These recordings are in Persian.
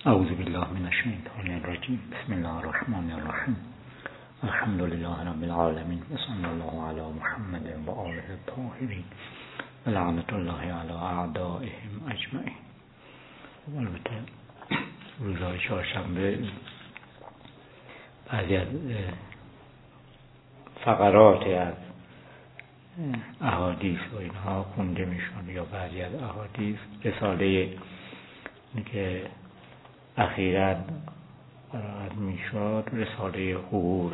اعوذ بالله من الشیطان الرجیم. بسم الله الرحمن الرحیم. الحمد لله رب العالمین و صلی الله علی محمد و آله الطاهرین و لعنت الله علی اعدائهم اجمعین. البته روزهای چهارشنبه بعضی از فقرات از احادیث و اینها خونده میشون، یا بعضی از احادیث رساله که اخیراً قرائت میشد، رساله حقوق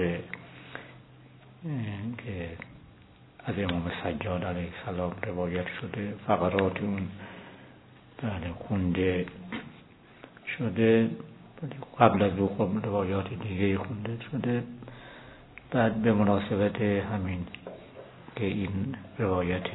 که از امام سجاد علیه السلام روایت شده، فقرات اون خونده شده. قبل از او خب روایات دیگه خونده شده. بعد به مناسبت همین که این روایت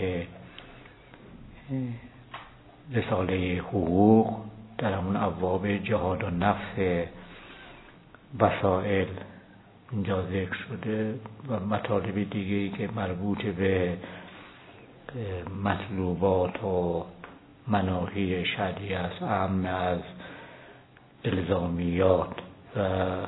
رساله حقوق در همون ابواب جهاد و نفس وسائل اینجا ذکر شده و مطالب دیگه‌ای که مربوط به مطلوبات و مناهی شرعی است، اعم از الزامیات و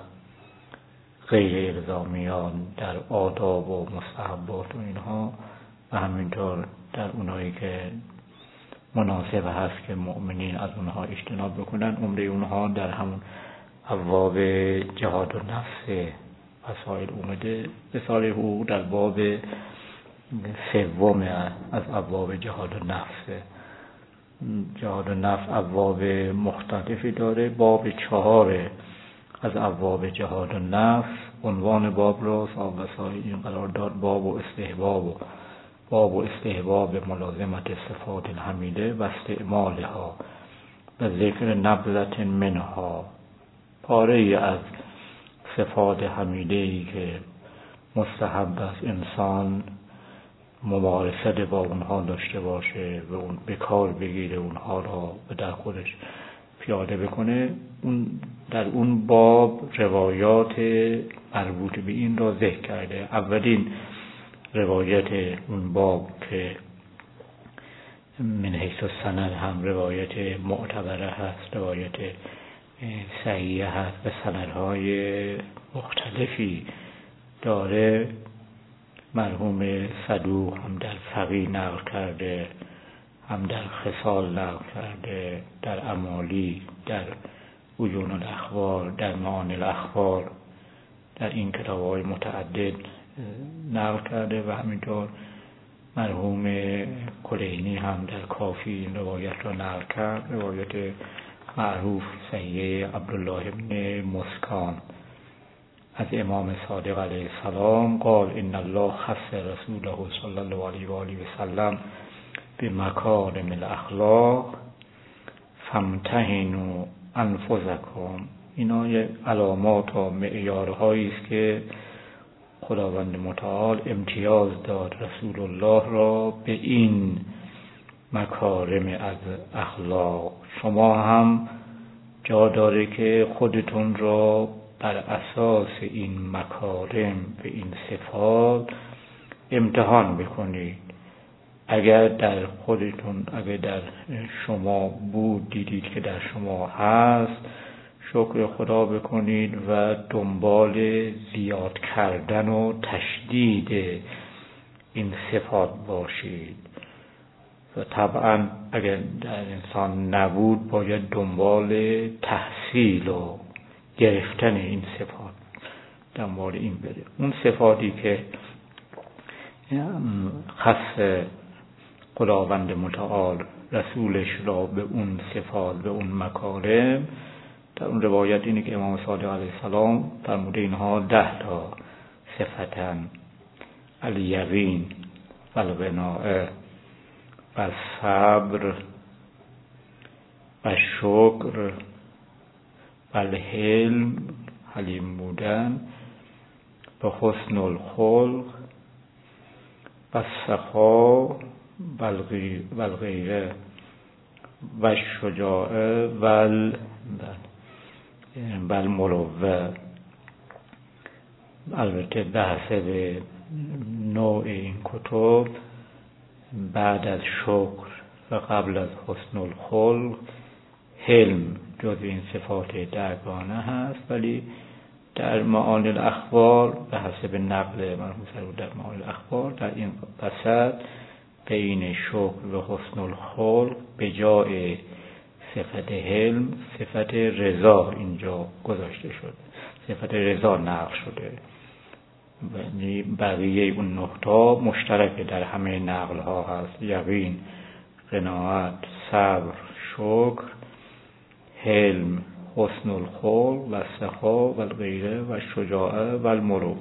غیر الزامیات در آداب و مستحبات و اینها، و همینطور در اونایی که مناسب هست که مؤمنین از اونها اجتناب بکنن، عمده اونها در همون ابواب جهاد و نفس وسائل اومده. رساله حقوق در باب سوم از ابواب جهاد و نفس. جهاد و نفس ابواب مختلفی داره. باب 4 از ابواب جهاد و نفس عنوان باب را صاحب وسائل این قرار داد: باب استحباب ملازمت صفات الحمیده و استعمالها و ذکر نبذة منها. پاره از صفات حمیده‌ای که مستحب است انسان ممارست با اونها داشته باشه و اون به کار بگیره، اونها را به در خودش پیاده بکنه. اون در اون باب روایات مربوط به این را ذکر کرده. اولین روایت اون باب که من حیث السند هم روایت معتبره هست، روایت صحیحه هست و سندهای مختلفی داره. مرحوم صدوق هم در فقیه نقل کرده، هم در خصال نقل کرده، در امالی، در عیون الاخبار، در معانی الاخبار، در این کتاب‌های متعدد نقل کرده، و همینطور مرحوم کلینی هم در کافی این روایت را نقل کرد. روایت معروف صحیح عبدالله بن مسکان از امام صادق علیه السلام قال ان الله خص رسوله صلی الله علیه و آله و سلم بمکارم الاخلاق فامتحنوا انفسکم. اینا علامات و معیارهایی است که خداوند متعال امتیاز داد رسول الله را به این مکارم از اخلاق. شما هم جا داره که خودتون را بر اساس این مکارم و این صفات امتحان بکنید. اگر در خودتون، اگر در شما بود، دیدید که در شما هست، شکر خدا بکنید و دنبال زیاد کردن و تشدید این صفات باشید. و طبعا اگر در انسان نبود، باید دنبال تحصیل و گرفتن این صفات، دنبال این بده. اون صفاتی که خاص خداوند متعال رسولش را به اون صفات، به اون مکارم، در اون روایت اینه که امام صادق علیه السلام فرموده اینها 10 تا صفتن: الیقین و القناعه و صبر و شکر و الحلم، حلیم بودن، و حسن الخلق و سخا و الغیره و الشجاعه و المروه. البته بحث به نوع این کتب بعد از شکر و قبل از حسن الخلق حلم جز این صفات درگانه هست، ولی در معانی الاخبار به حسب نقل مرحوم سرور در معانی الاخبار در این وسط بین شکر و حسن الخلق به جای صفت حلم صفت رضا اینجا گذاشته شده، صفت رضا نقل شده. یعنی بقیه اون نقطه مشترک در همه نقل ها هست: یقین، قناعت، صبر، شکر، حلم، حسن الخلق و سخا و غیره و شجاعه و المروءه.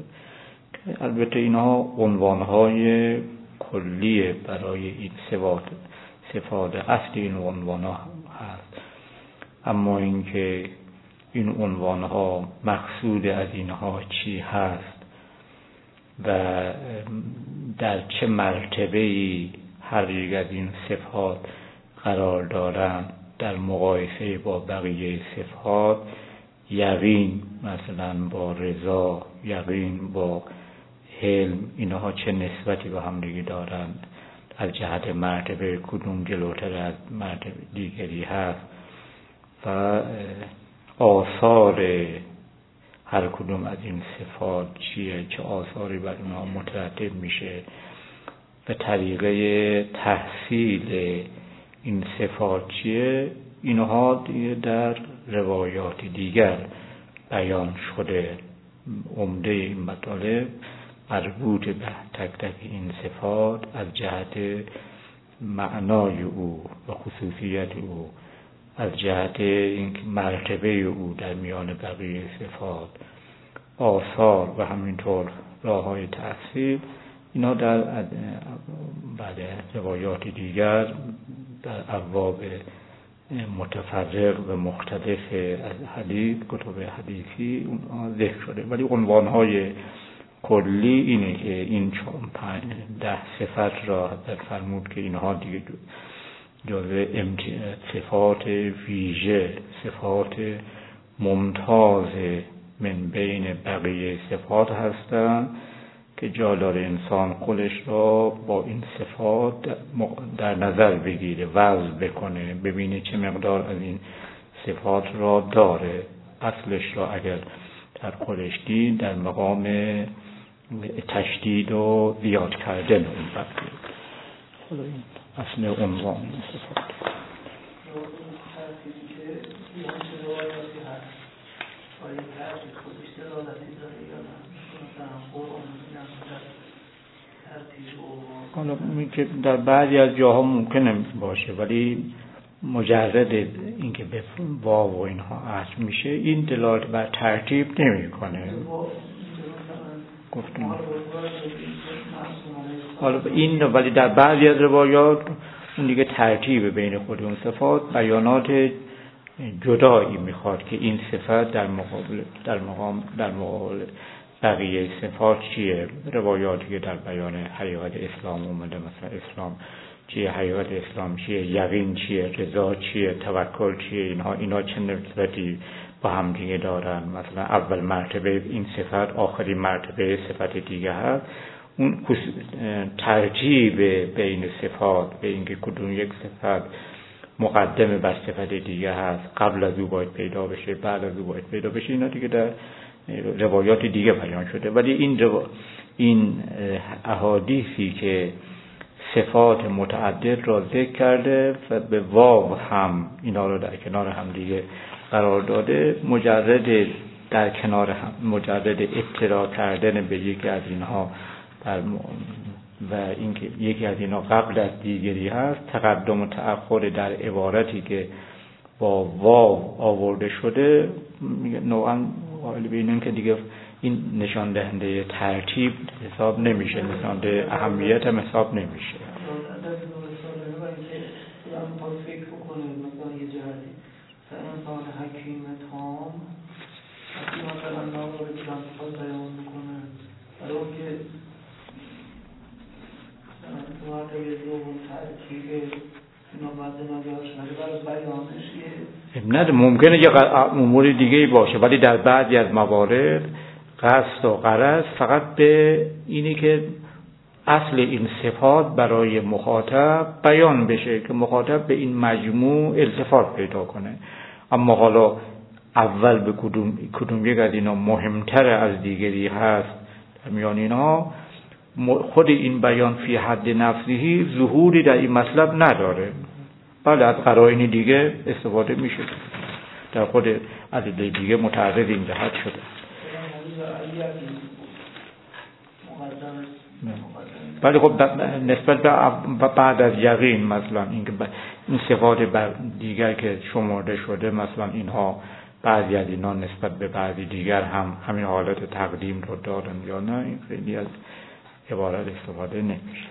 البته اینها عنوانهای کلیه برای این صفات اصلی این عنوانها هست، اما اینکه این عنوانها مقصود از اینها چی هست و در چه مرتبه‌ای هر یک از این صفات قرار دارند در مقایسه با بقیه صفات، یقین مثلا با رضا، یقین با حلم، اینها چه نسبتی با هم دیگه دارند، از جهت مرتبه کدوم جلوتر از مرتبه دیگری هست و آثار هر کدوم از این صفات چیه، چه آثاری بر اونها مترتب میشه و طریقه تحصیل این صفات چیه، اینها دیگه در روایات دیگر بیان شده. عمده این مطالب مربوط به تک تک این صفات از جهت معنای او و خصوصیت او، از جهت این مرتبه او در میان بقیه صفات، آثار و همینطور راه‌های تحصیل، اینا در بعد روایات دیگر در ابواب متفرق و مختلف از حدیث، کتب حدیثی اونها ذکر شده. ولی عنوانهای کلی اینه که این 10 صفت را حضرت فرمود که اینها دیگه جزء صفات ویژه، صفات ممتاز من بین بقیه صفات هستند که جا داره انسان خودش را با این صفات در نظر بگیره، وزن بکنه، ببینه چه مقدار از این صفات را داره. اصلش را اگر در خودش دید در مقام تشدید و زیاد کردن اون بقیه. خدا این اصل عنوان این صفات. که در بعضی از جاها ممکنه باشه، ولی مجرد اینکه به واو و اینها عطف میشه این دلالت بر ترتیب نمیکنه. گفتم حالا این، ولی در بعضی از روایات اون دیگه ترتیب بین خود اون صفات بیانات جدایی میخواد که این صفت در مقابل بقیه صفات چیه. روایاتی که در بیان حقیقت اسلام اومده، مثلا اسلام چیه، حقیقت اسلام چیه، یقین چیه، رضا چیه، توکل چیه، اینا چه نسبتی با هم دیگه دارن. مثلا اول مرتبه این صفت آخرین مرتبه صفت دیگه هست. اون ترتیب بین صفات، به اینکه کدوم یک صفت مقدمه بر صفت دیگه هست، قبل از او باید پیدا بشه، بعد از او باید پیدا بشه، اینا دیگه در روایات دیگه بیان شده. ولی این احادیثی که صفات متعدد را ذکر کرده و به واو هم اینا رو در کنار هم دیگه قرار داده، مجرد اطلاع کردن به یکی از اینها و اینکه یکی از اینا قبل از دیگری هست، تقدم و تأخر در عبارتی که با واو آورده شده نوعاً قائل به اینن که دیگه این نشان دهنده ترتیب حساب نمیشه، نشان دهنده اهمیت هم حساب نمیشه. فکر بکنه مثلا یه جهتی انسان حکیم تام وقتی مثلا نامور جانسان بیان میکنه برای اون که مرتبه دوم ترکیب اینا مد نظرش برای بیانش نه ممکنه یه امور دیگه باشه، ولی در بعضی از موارد قصد و غرض فقط به اینی که اصل این صفات برای مخاطب بیان بشه که مخاطب به این مجموع التفات پیدا کنه. اما حالا اول به کدوم یک از اینا مهمتر از دیگری هست در میان اینا، خود این بیان فی حد نفسه ظهوری در این مطلب نداره. بله از قرائن دیگه استفاده میشه، در خود ادله دیگه متعرض این جهت شده. ولی خب نسبت به بعد از یقین مثلا این صفات دیگر که شمرده شده، مثلا اینها بعضی از اینا نسبت به بعضی دیگر هم همین حالت تقدیم رو دارن یا نه، این خیلی از عبارت استفاده نمیشه.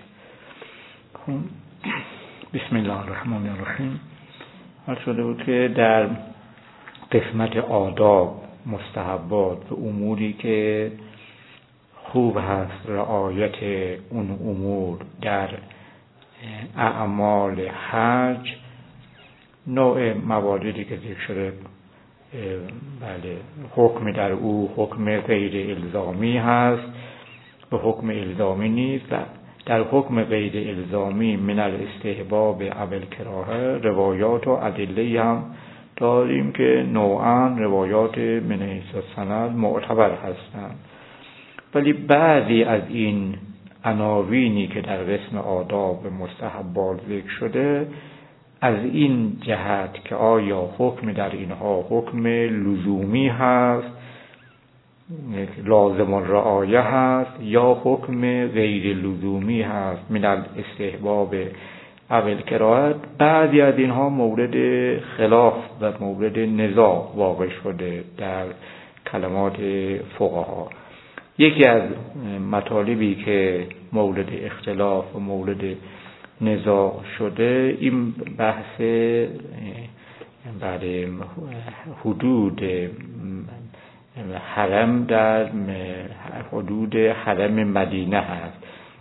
بسم الله الرحمن الرحیم. حال شده بود که در قسمت آداب، مستحبات و اموری که خوب هست رعایت اون امور در اعمال حج، نوع مواردی که ذکر شده، بله حکم در او حکم غیر الزامی هست و حکم الزامی نیست. در حکم غیر الزامی من الاستحباب و الکراهه روایات و ادله هم داریم که نوعاً روایات من حیث السند معتبر هستند، ولی بعضی از این عناوینی که در قسم آداب و مستحبات ذکر شده از این جهت که آیا حکم در اینها حکم لزومی هست، لازم الرعایه هست، یا حکم غیر لزومی هست من الاستحباب اول کراهت، بعضی از اینها مورد خلاف و مورد نزاع واقع شده در کلمات فقها. یکی از مطالبی که مورد اختلاف و مورد نزاع شده این بحث برای حدود حرم در حدود حرم مدینه هست.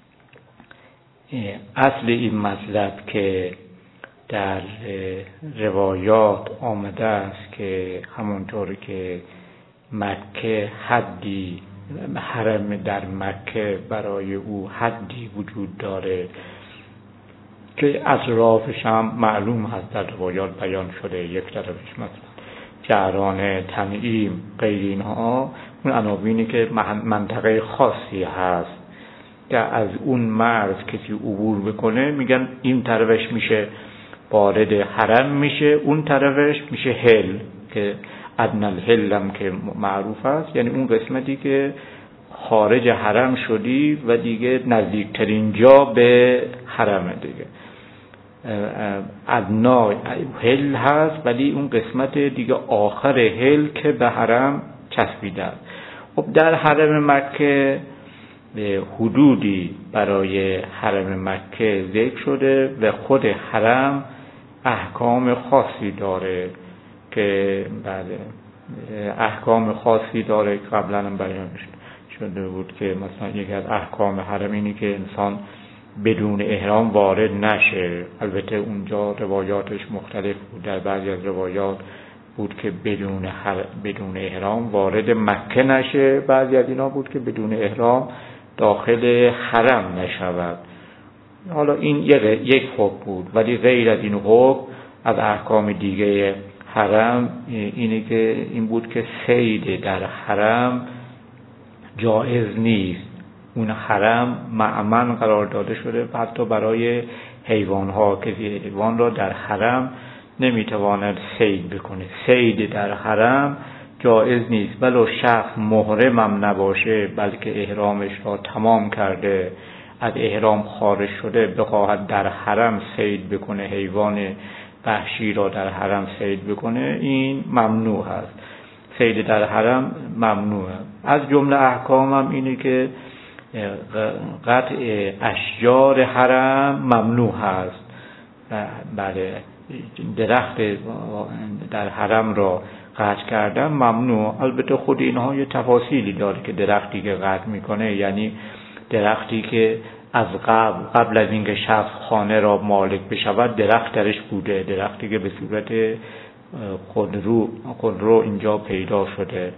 اصل این مطلب که در روایات آمده است که همونطور که مکه حدی، حرم در مکه برای او حدی وجود داره که اطرافش هم معلوم هست در روایات بیان شده، یک طرفش مثلا جعرانه، تنعیم، غیر اینها، اون عناوینی که منطقه خاصی هست که از اون مرز کسی عبور بکنه میگن این طرفش میشه وارد حرم میشه، اون طرفش میشه هل که ادنی الهل هم که معروف است، یعنی اون قسمتی که خارج حرم شدی و دیگه نزدیکترین جا به حرمه دیگه. ادنا هل هست ولی اون قسمت دیگه آخر هل که به حرم چسبیده است. خب در حرم مکه حدودی برای حرم مکه ذکر شده و خود حرم احکام خاصی داره که بله احکام خاصی داره که قبلا هم بیان شده بود که مثلا یکی از احکام حرم اینی که انسان بدون احرام وارد نشه. البته اونجا روایاتش مختلف بود، در بعضی از روایات بود که بدون احرام وارد مکه نشه، بعضی از اینا بود که بدون احرام داخل حرم نشود. حالا این یک حکم بود، ولی غیر از این حکم از احکام دیگه حرم این بود که صید در حرم جایز نیست. اون حرم مأمن قرار داده شده حتی برای حیوانها که حیوان را در حرم نمیتواند صید بکنه. صید در حرم جایز نیست، ولو شخص محرم هم نباشه بلکه احرامش را تمام کرده از احرام خارج شده بخواهد در حرم صید بکنه، حیوان وحشی را در حرم صید بکنه، این ممنوع است. صید در حرم ممنوعه. از جمله احکام هم اینه که قطع اشجار حرم ممنوع هست. بله درخت در حرم را قطع کردن ممنوع. البته خود اینها یه تفاصیلی داره که درختی که قطع میکنه یعنی درختی که از قبل از اینکه شخص خانه را مالک بشود درخت درش بوده، درختی که به صورت خودرو اینجا پیدا شده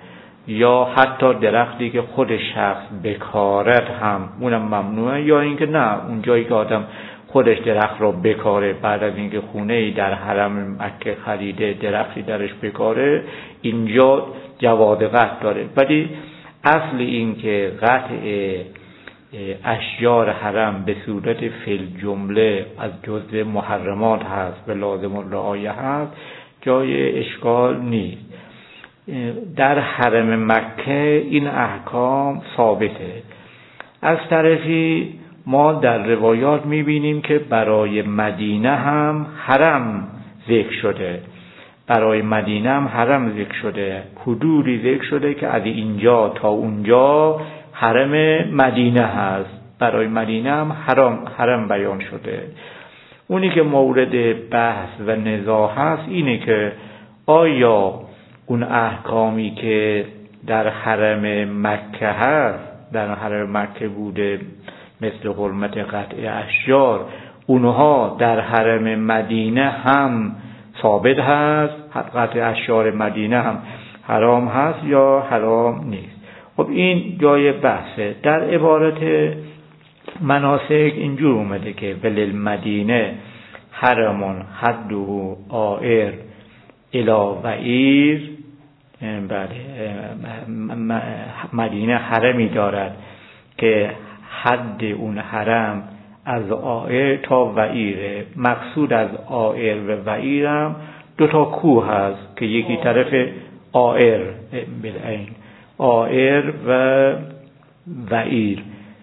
یا حتی درختی که خود شخص بکارد هم اونم ممنوعه، یا اینکه نه اون جایی که آدم خودش درخت رو بکاره بعد از اینکه خونه‌ای در حرم مکه خریده درختی درش بکاره اینجا جواز قطع داره. ولی اصل این که قطع اشجار حرم به صورت فی الجمله از جزء محرمات هست و لازم الرعایه هست جای اشکال نیست. در حرم مکه این احکام ثابته. از طرفی ما در روایات میبینیم که برای مدینه هم حرم ذکر شده، برای مدینه هم حرم ذکر شده، حدودی ذکر شده که از اینجا تا اونجا حرم مدینه هست، برای مدینه هم حرم بیان شده. اونی که مورد بحث و نزاع هست اینه که آیا اون احکامی که در حرم مکه هست، در حرم مکه بوده مثل حرمت قطع اشجار، اونها در حرم مدینه هم ثابت هست، قطع اشجار مدینه هم حرام هست یا حرام نیست. خب این جای بحثه. در عبارت مناسک اینجور اومده که وللمدینه حرمون حده آئر الی وعیر، مدینه حرمی دارد که حد اون حرم از آئر تا وعیره. مقصود از آئر و وعیرم دو تا کوه هست که یکی طرف آئر بالعین، آئر و وعیر،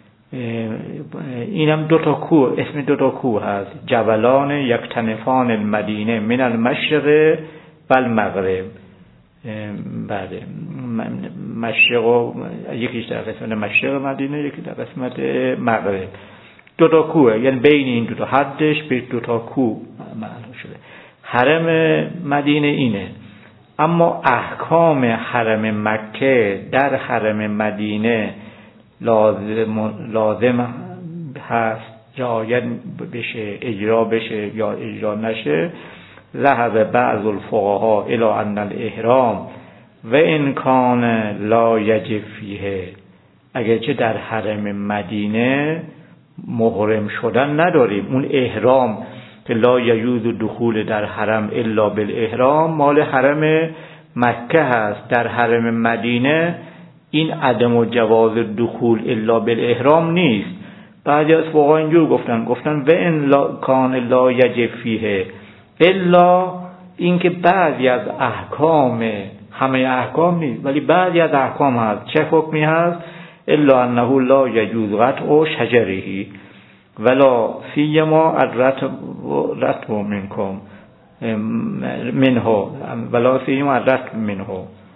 اینم دو تا کوه، اسم دو تا کوه هست، جبلان یکتنفان المدینه من المشرق و المغرب. بله، مشرق و یکیش در قسمت مشرق مدینه، یکی در قسمت مغرب. دو تا کوه، یعنی بین این دو تا حدش به دو تا کوه معلوم شده. حرم مدینه اینه. اما احکام حرم مکه در حرم مدینه لازم هست رعایت بشه، اجرا بشه یا اجرا نشه. ذهب بعض الفقهاء الى ان الاحرام و ان کان لا یجب فیه، اگرچه در حرم مدینه محرم شدن نداریم، اون احرام که لا یجوز دخول در حرم الا بالاحرام مال حرم مکه هست. در حرم مدینه این عدم و جواز دخول الا بالاحرام نیست. بعضی از فقها اینجور گفتن و ان کان لا یجب فیه، الا اینکه بعضی از احکام، همه احکام نیست ولی بعضی از احکام هست. چه حکمی هست؟ الا انه لا یجوز قطع شجره ولا سیما الرطب منکم منه ولا سیما الرطب منه،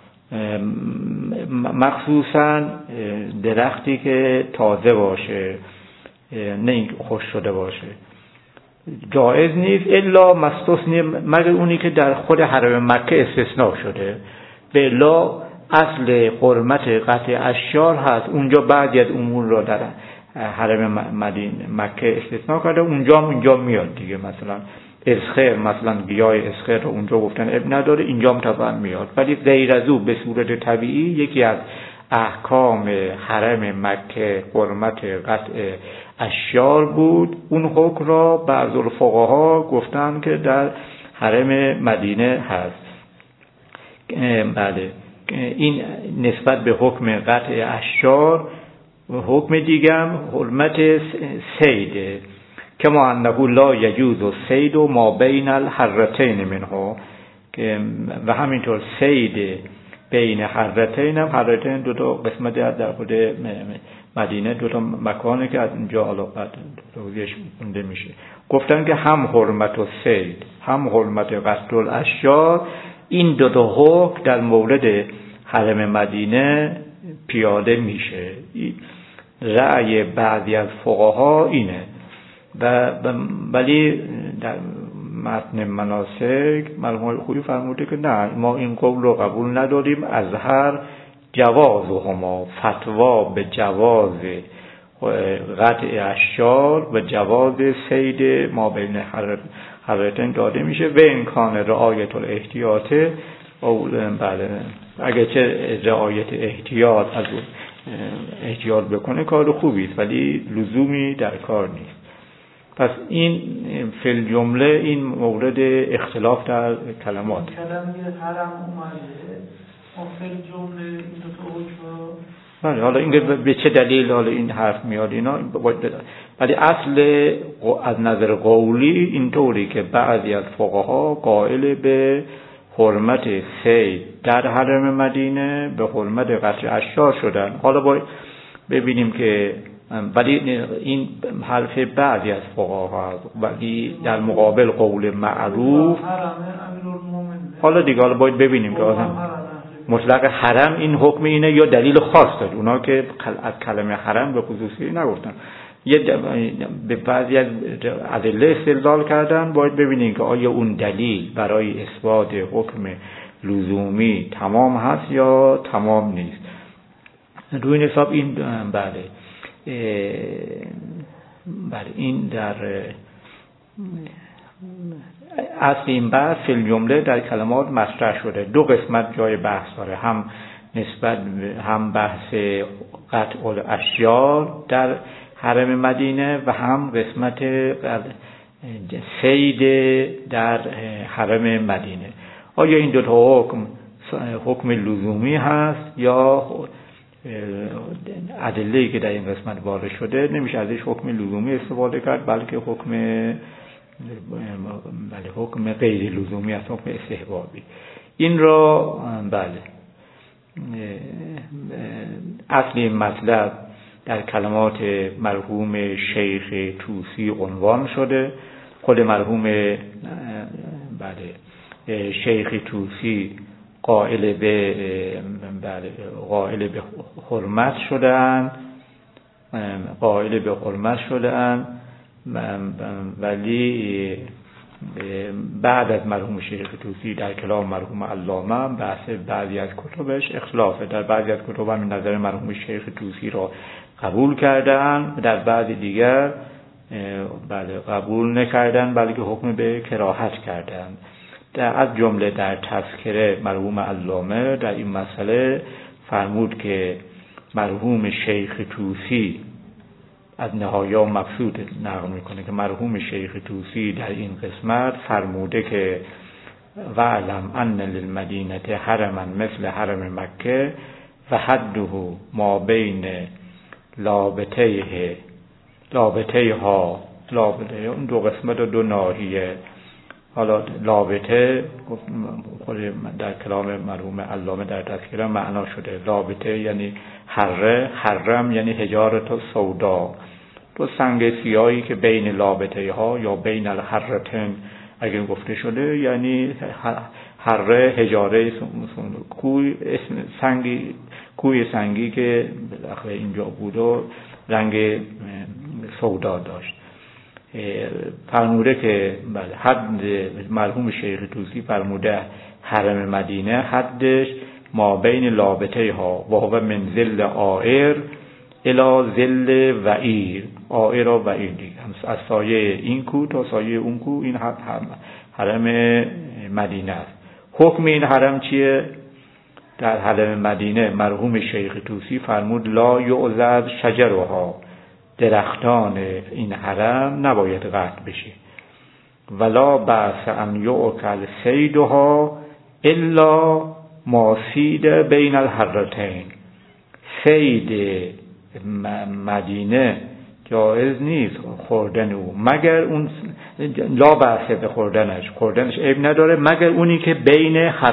مخصوصا درختی که تازه باشه، نه اینکه خوش شده باشه، جایز نیست. الا مستثنی، مگر اونی که در خود حرم مکه استثناء شده. به الا اصل حرمت قطع اشجار هست، اونجا بعضی از امور را در حرم مکه استثناء کرده، اونجا میاد دیگه. مثلا اسخر، مثلا گیاه اسخر رو اونجا گفتن اب نداره، اینجا هم طبعا میاد. ولی غیر از او به صورت طبیعی یکی از احکام حرم مکه حرمت قطع اشجار بود. اون حکم را بعض الفقها گفتن که در حرم مدینه هست. بله، این نسبت به حکم قطع اشجار. حکم دیگم حرمت صید، کما انه لا یجوز الصید ما بین الحرتین منه، و همینطور صید بین حرتین، هم حرتین دو تا قسمت در خود مدینه، دو تا مکانه که از اینجا علاقت توضیحش مونده میشه. گفتن که هم حرمت الصید هم حرمت قطع الاشجار، این دو تا حکم در مورد حرم مدینه پیاده میشه. رأی بعضی از فقها اینه، ولی در متن مناسک مرحوم خویی فرموده که نه، ما این قول رو قبول نداریم. از هر جوازهما، فتوا به جواز قطع اشجار و جواز صید ما بین حرتین داده میشه. و امکان رعایت الاحتیاطه بله اگرچه رعایت احتیاط از احتیاط بکنه کار خوبی است ولی لزومی در کار نیست. پس این فی الجمله این مورد اختلاف در کلمات. کلمه حرم اومده فی الجمله این دو تا حکم. بله حالا این به چه دلیل حالا این حرف میاد اینا باید بدن. ولی اصل از نظر قولی اینطوری که بعضی از فقها قائل به حرمت صید در حرم مدینه به حرمت قطع اشجار شدن. حالا باید ببینیم که ولی این حرف بعضی از فقها هست ولی در مقابل قول معروف حالا دیگه حالا باید ببینیم که مطلق حرم این حکم اینه یا دلیل خاص داره. اونا که از کلمه حرم به خصوصی نگفتن به بعضی از ادله استدلال کردن. باید ببینیم که آیا اون دلیل برای اثبات حکم لزومی تمام هست یا تمام نیست. روی این حساب این بله این در اصل این بحث فی الجمله در کلمات مطرح شده. دو قسمت جای بحث داره، هم بحث قطع الاشجار در حرم مدینه و هم قسمت صید در حرم مدینه. آیا این دو تا حکم لزومی هست یا ادله‌ای که در این قسمت وارد شده نمیشه ازش حکم لزومی استفاده کرد بلکه حکم غیر لزومی است، حکم استحبابی. این را اصلی مطلب در کلمات مرحوم شیخ طوسی عنوان شده. خود مرحوم شیخ طوسی قائل به حرمت شدن ولی بعد از مرحوم شیخ طوسی در کلام مرحوم علامه بحث بعضی از کتبش اختلافه. در بعضی از کتب هم نظر مرحوم شیخ طوسی را قبول کردن، در بعضی دیگر قبول نکردن بلکه حکم به کراهت کردن. از جمله در تذکره مرحوم علامه در این مسئله فرمود که مرحوم شیخ طوسی از نهایا مقصود نقل میکنه که مرحوم شیخ طوسی در این قسمت فرموده که وعلم ان للمدینه حرما مثل حرم مکه و حده ما بین لابتیها اون دو قسمت و دو ناحیه. حالا لابته در کلام مرحوم علامه در تذکره معنا شده لابته یعنی حره، حرم یعنی حجارت سودا، تو سنگ سیاهی که بین لابته ها یا بین الحرتين اگر گفته شده یعنی حره حجاره کوی سنگی که بالاخره اینجا بود و رنگ سودا داشت. فرموده که حد مرحوم شیخ طوسی فرموده حرم مدینه حدش ما بین لابته ها و هو من ذل آئر الی ذل وعیر. آئر و وعیر دیگه از سایه این کو تا سایه اون کو این حرم مدینه است. حکم این حرم چیه؟ در حرم مدینه مرحوم شیخ طوسی فرمود لا یعضد شجرها، درختان این حرم نباید قطع بشه. ولا بأس ان یؤکل صیدها الا ما صید بین الحرتين. صید مدینه جایز نیست خوردن او مگر اون لا بأس به خوردنش عیب نداره مگر اونی که بین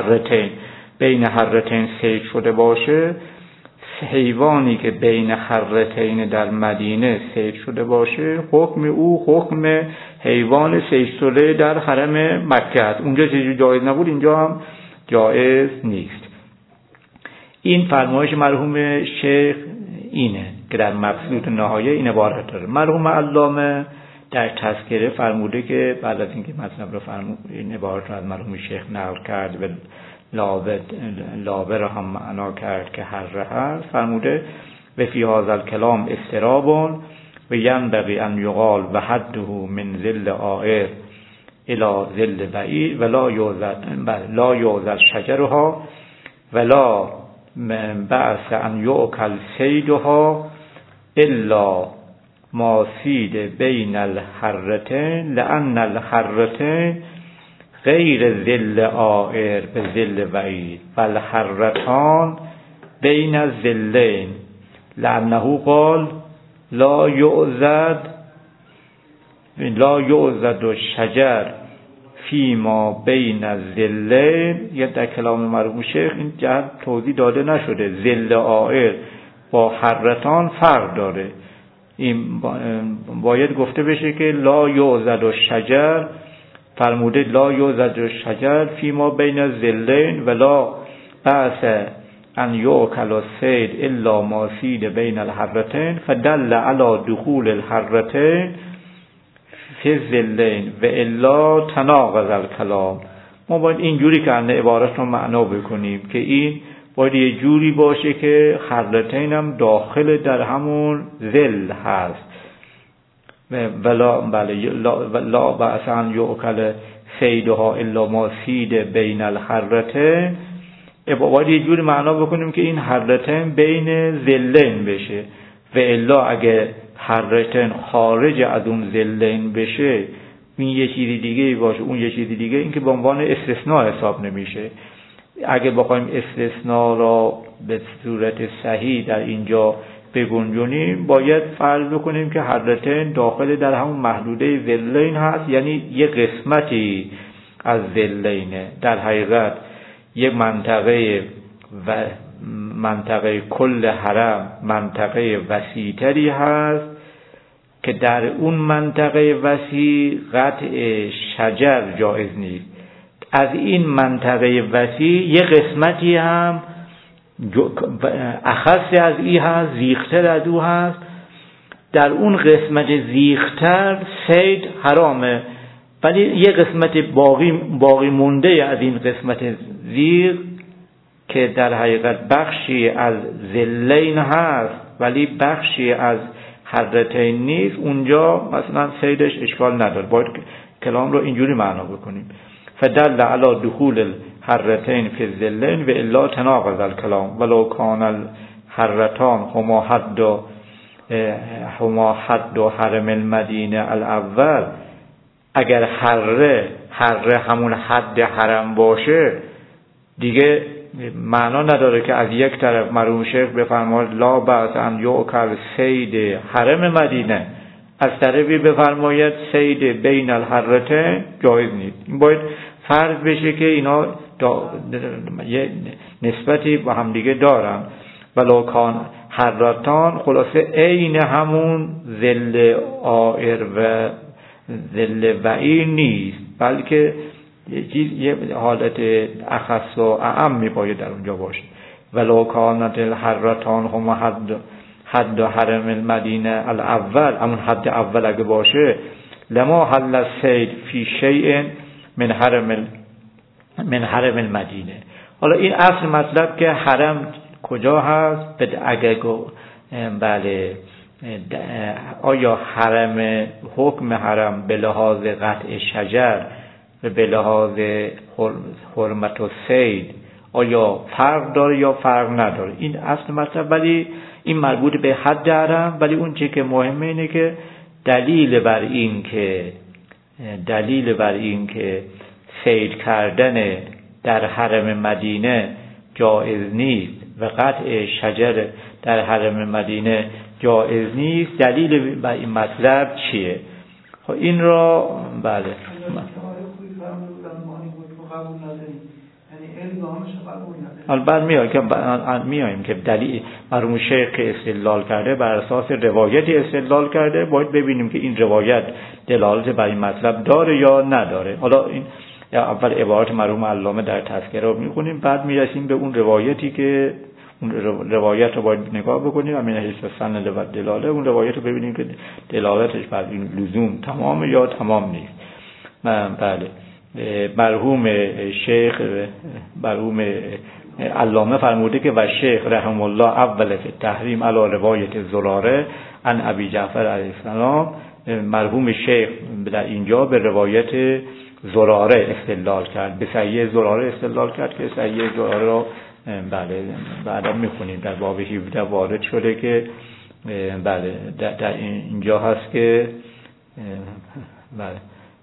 حرتين صید شده باشه. حیوانی که بین حرتین در مدینه صید شده باشه حکم او حکم حیوان صید شده در حرم مکه است. اونجا چیزی جایز نبود اینجا هم جایز نیست. این فرمایش مرحوم شیخ اینه که در مقصود نهایه این عبارت داره. مرحوم علامه در تذکره فرموده که بعد از اینکه مطلب رو این عبارت رو از مرحوم شیخ نقل کرد و لابه را هم معنا کرد که حره هست، فرموده و فی هذا الکلام استراب و ینبغی ان یقال و حده من ذل آئر الی ظل بعید ولا یعضد شجرها ولا بعث ان یؤکل صیدها الا ما صید بین الحرتین لان الحرتین غیر ظل عائر به ظل بعید والحرتان بین الظلین لانه قال لا یعضد الشجر فیما بین الظلین. یا در کلام مرحوم شیخ این جهت توضیح داده نشده. ظل عائر با حرتان فرق داره. این باید گفته بشه که لا یعضد الشجر، فرموده لا یعضد الشجر فیما بین الظلین ولا بعث ان یؤکل الصید الا ما صید بین الحرتین فدل علی دخول الحرتین فی الظلین و الا تناقض الکلام. ما باید اینجوری که عبارت رو معنا بکنیم که این باید یه جوری باشه که حرتین هم داخل در همون ظل هست. لا بعث ان یؤکل صیدها الا ما صید بین الحرتین. باید یه جوری معنا بکنیم که این حرتین بین ظلین بشه و الا اگه حرتین خارج از اون ظلین بشه این یه چیزی دیگه باشه اون یه چیزی دیگه، این که به عنوان استثناء حساب نمیشه. اگه بخوایم استثناء را به صورت صحیح در اینجا بگنجونیم باید فرض بکنیم که حرتین داخل در همون محدوده ظلین هست، یعنی یه قسمتی از ظلینه. در حقیقت یک منطقه کل حرم منطقه وسیع‌تری هست که در اون منطقه وسیع قطع شجر جایز نیست. از این منطقه وسیع یه قسمتی هم اخص از این هست، زیختر از او هست. در اون قسمت زیختر صید حرامه، ولی یه قسمت باقی مونده از این قسمت زیغ که در حقیقت بخشی از ظلین هست ولی بخشی از حرتین نیست، اونجا مثلا صیدش اشکال نداره. باید کلام رو اینجوری معنا بکنیم فدل علی دخول الحرتین فی الظلین و الا تناقض الکلام ولو کان الحرتان هما حد حرم المدینه الاول. اگر حره همون حد حرم باشه دیگه معنا نداره که از یک طرف مرحوم شیخ بفرماید لا بعث ان یؤکل صید حرم مدینه، از طرفی بفرماید صید بین الحرتین جایز نیست. این باید فرض بشه که اینا یه نسبتی با هم دیگه دارن. ولو کان حرتان خلاصه عین همون ظل عائر و ظل بعید نیست، بلکه یه حالت اخص و اعم میباید در اونجا باشه. ولو کانت الحرتان هم حد حرم المدینه الاول، همون حد اول اگه باشه لما حل الصید فی شیء من حرم المدینه. حالا این اصل مطلب که حرم کجا هست، اگه بله آیا حکم حرم به لحاظ قطع شجر و به لحاظ حرمت و صید آیا فرق داره یا فرق نداره، این اصل مطلب. ولی این مربوط به حد حرم. ولی اون چیزی که مهمه اینه که دلیل بر این که صید کردن در حرم مدینه جایز نیست و قطع شجر در حرم مدینه جایز نیست، دلیل بر این مطلب چیه؟ این را بله البته میایم که دلیل مرحوم شیخ استدلال کرده بر اساس روایتی استدلال کرده، باید ببینیم که این روایت دلالت بر این مطلب داره یا نداره. حالا این اول عبارت مرحوم علامه در تذکره رو میخونیم، بعد میرسیم به اون روایتی که اون روایت رو باید نگاه بکنیم همین حیث سند و دلاله، اون روایت رو ببینیم که دلالتش بر این لزوم تمام یا تمام نیست. بله مرحوم علامه فرموده که و شیخ رحمه الله اول فی تحریم علی روایت زراره عن ابی جعفر علیه السلام. مرحوم شیخ در اینجا به روایت زراره استدلال کرد، به صحیح زراره استدلال کرد که صحیح زراره رو بله بعدا میخونیم در باب 17 وارد شده که بله در اینجا هست که بله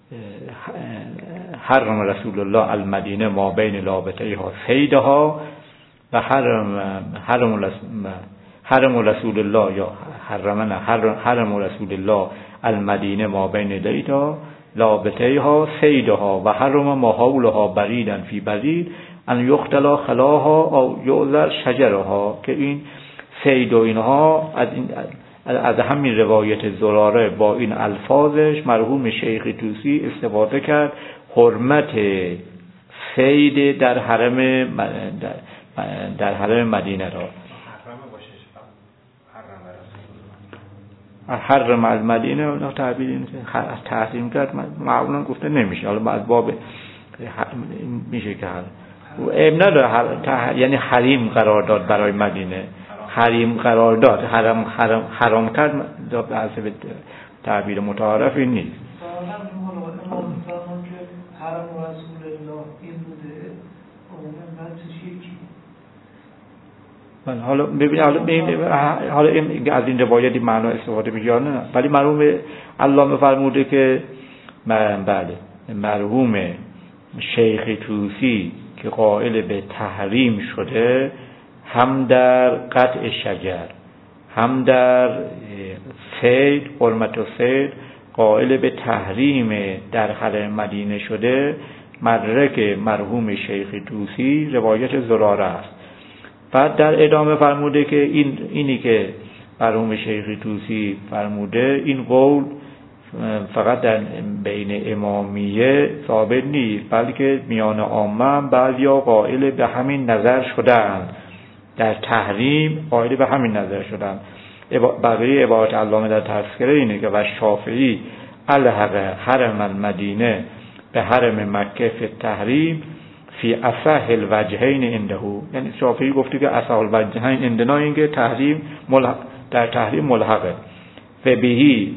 حرم رسول الله المدینه ما بین لابتیها صیدها و حرم رسول الله یا حرم رسول الله المدینه ما بین لیتا لابتیها صیدها و حرم ما حولها بریدن فی برید ان یختلا خلاها او یعذر شجرها، که این صید و اینها از همین روایت زراره با این الفاظش مرحوم شیخ طوسی استفاده کرد حرمت صید در حرم مدینه را. حرم المدینه تعبیر این تحریم کرد معمولا گفته نمیشه، حالا بعد باب میشه که ابن نداره یعنی حریم قرار داد برای مدینه، حریم قرار داد، حرام کرد به حسب تعبیر متعارفی نیست. حرم رسول الله این بوده حالا ببینید حالا از این روایتی معنا استفاده می‌کنه نه، ولی مرحوم علامه فرموده که بله مرحوم شیخ طوسی که قائل به تحریم شده هم در قطع شجر هم در صید حرمت و صید قائل به تحریم در حرم مدینه شده، مدرک مرحوم شیخ طوسی روایت زراره است. بعد در ادامه فرموده که اینی که مرحوم شیخ طوسی فرموده این قول فقط در بین امامیه ثابت نیست، بلکه میان عامه بعضیا قائل به همین نظر شدند، در تحریم قائل به همین نظر شدند. بقیه عبارت علامه در تذکره اینه که و شافعی الحق حرم المدینه به حرم مکه فی التحریم فی اصح الوجهین عنده، یعنی شافعی گفته که اصح الوجهین عندنا این که تحریم در تحریم ملحقه. و بهی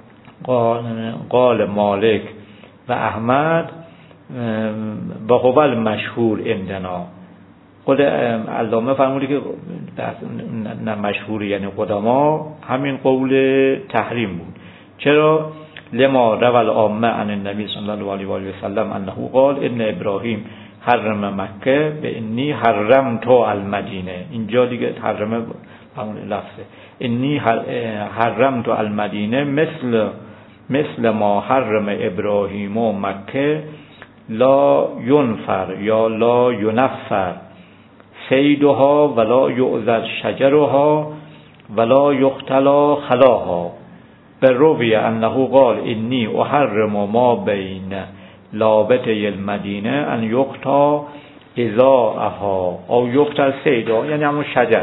قال مالک و احمد و هو المشهور عندنا. خود علامه فرموده که نه مشهور یعنی قدما همین قول تحریم بود. چرا؟ لما روى العامه عن النبی صلی الله علیه و سلم انه قال ان ابراهیم حرم مکه به انی حرمت المدینه. اینجا دیگه حرمه همون لفظه، انی حرمت المدینه مثل ما حرم ابراهیم و مکه لا ینفر یا لا ینفر صیدها ولا یعذر شجرها ولا یختلا خلاها. بروی انه قال انی احرم ما بین لابطه المدینه ان یقطع ازاءها او یقتل صیدها، یعنی همون شجر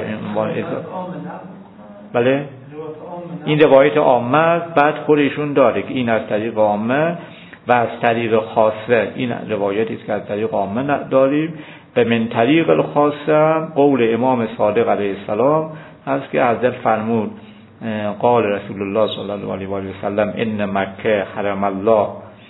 بله این روایت عامه است. بعد خودشون داره که این از طریق عامه و از طریق خاصه، این روایتی است که از طریق عامه داریم و من طریق الخاصه قول امام صادق علیه السلام هست که حضرت فرمود قال رسول الله صلی الله علیه و سلم ان مکه حرم الله،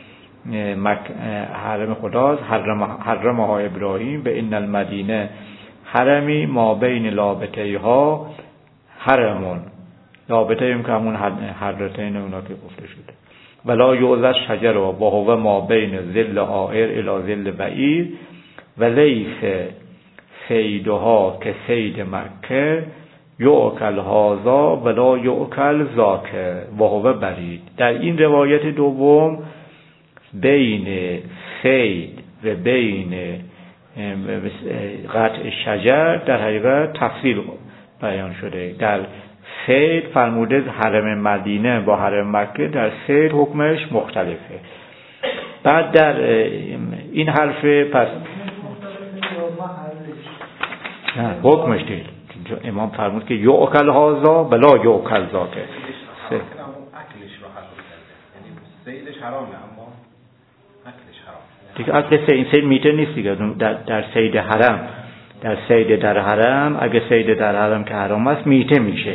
حرم خداست، حرمها ابراهیم، به ان المدینه حرمی ما بین لابتیها حرمون، لابتیم که همون حرتین اونا که گفته شده، ولا یعذر شجر و هو ما بین ظل عائر الی ظل بعیر و لیس صیدها که صید مکه یؤکل هذا ولا یؤکل ذاک و هو برید. در این روایت دوم بین صید و بین قطع شجر در حقیقت تفصیل بیان شده. در صید فرموده حرم مدینه با حرم مکه در صید حکمش مختلفه. بعد در این حرف پس حکمش دید امام فرمود که یؤکل هذا بلا یؤکل ذاک. اکلش رو حرام کرده، یعنی صیدش حرامه اما اکلش حرام دیگه. اکل این صید میته نیست دیگه. در صید حرم، در صید در حرم، اگه صید در حرم که حرام است میته میشه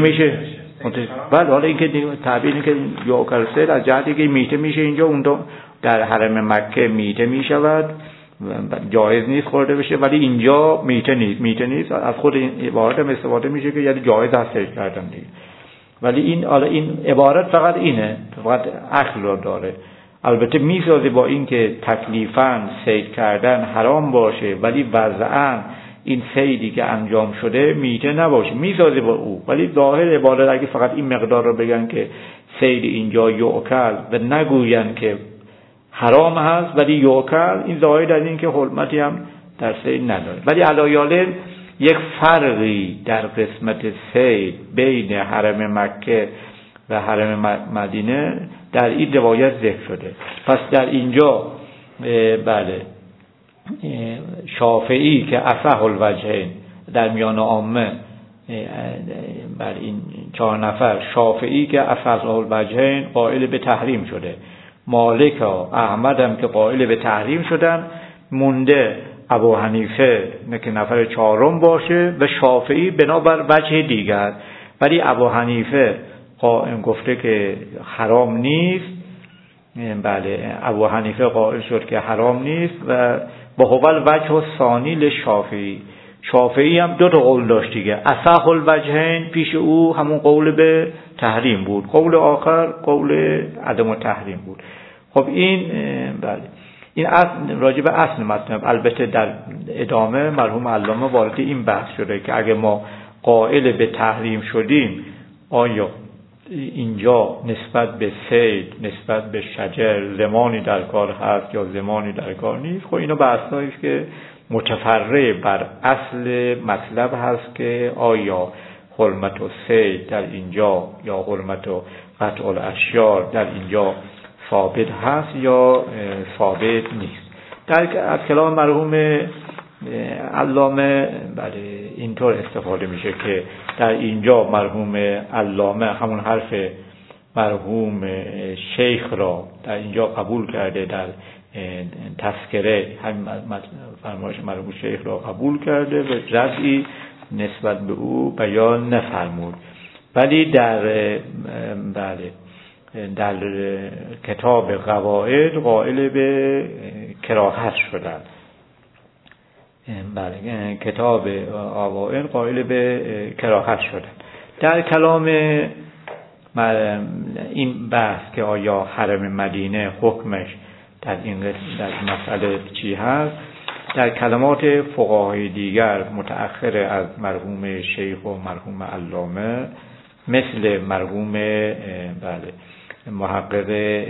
بله. حالا اینکه تعبیر این که یؤکل صید از جهتی که میته میشه اینجا در حرم مکه میته میشود، جایز نیست خورده بشه، ولی اینجا میته نیست. از خود این عبارت هم استفاده میشه که یعنی جایز هست صید کردن دیگه. ولی این عبارت فقط اینه، فقط اکل رو داره. البته میسازه با این که تکلیفاً صید کردن حرام باشه ولی وضعاً این صیدی که انجام شده میته نباشه، میسازه با او. ولی ظاهر عبارت اگه فقط این مقدار رو بگن که صید اینجا یؤکل و نگوین که حرام هست ولی یؤکل، این ظاهر در این که حرمتی هم در صید نداره. ولی علایاله یک فرقی در قسمت صید بین حرم مکه و حرم مدینه در این روایت ذکر شده. پس در اینجا بله شافعی که اصح الوجهین در میان عامه، بر این 4 نفر شافعی که اصح الوجهین قائل به تحریم شده، مالک و احمد هم که قائل به تحریم شدن، مونده ابو حنیفه که نفر 4م باشه و شافعی بنابر وجه دیگر. ولی ابو حنیفه قائم گفته که حرام نیست، بله ابو حنیفه قائل شد که حرام نیست و با هو الوجه الثانی للشافعی. شافعی هم 2 قول داشت دیگه، اصح الوجهین پیش او همون قول به تحریم بود، قول آخر قول عدم تحریم بود. خب این بله این اصل راجع به اصل مطلب. البته در ادامه مرحوم علامه وارد این بحث شده که اگه ما قائل به تحریم شدیم آیا اینجا نسبت به صید، نسبت به شجر زمانی در کار هست یا زمانی در کار نیست. خب اینا بحثایی است که متفرع بر اصل مطلب هست که آیا حرمت و صید در اینجا یا حرمت و قطع الاشجار در اینجا ثابت هست یا ثابت نیست. از کلام مرحوم علامه بله اینطور استفاده میشه که در اینجا مرحوم علامه همون حرف مرحوم شیخ را در اینجا قبول کرده، در تذکره همین فرمایش مرحوم شیخ را قبول کرده و رجعی نسبت به او بیان نفرمود. ولی در بله در کتاب قواعد قائل به کراهت شدن. بله کتاب قواعد قائل به کراهت شدن. در کلام این بحث که آیا حرم مدینه حکمش در این در مسئله چی هست، در کلمات فقهای دیگر متأخر از مرحوم شیخ و مرحوم علامه مثل مرحوم بله محقق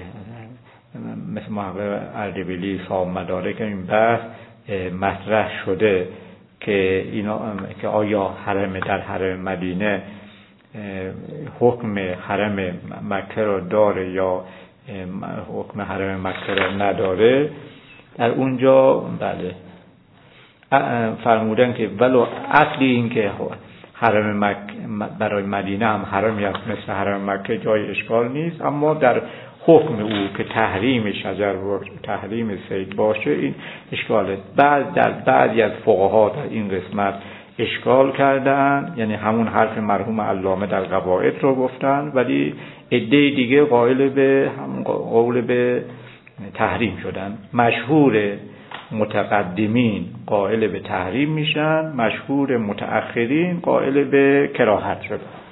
اردبیلی صاحب مدارک این بحث مطرح شده که اینا که آیا حرم در حرم مدینه حکم حرم مکه را داره یا حکم حرم مکه را نداره. در اونجا بله فرمودن که ولو اصلی این که حرم مکه برای مدینه هم حرمی است مثل حرم مکه جای اشکال نیست، اما در حکم او که تحریم شجر و تحریم صید باشه این اشکاله. در بعضی از فقها در این قسمت اشکال کردن، یعنی همون حرف مرحوم علامه در قواعد رو گفتن، ولی عده دیگه قائل به همون قول به تحریم شدن. مشهور متقدمین قائل به تحریم میشن، مشهور متأخرین قائل به کراهت شدن.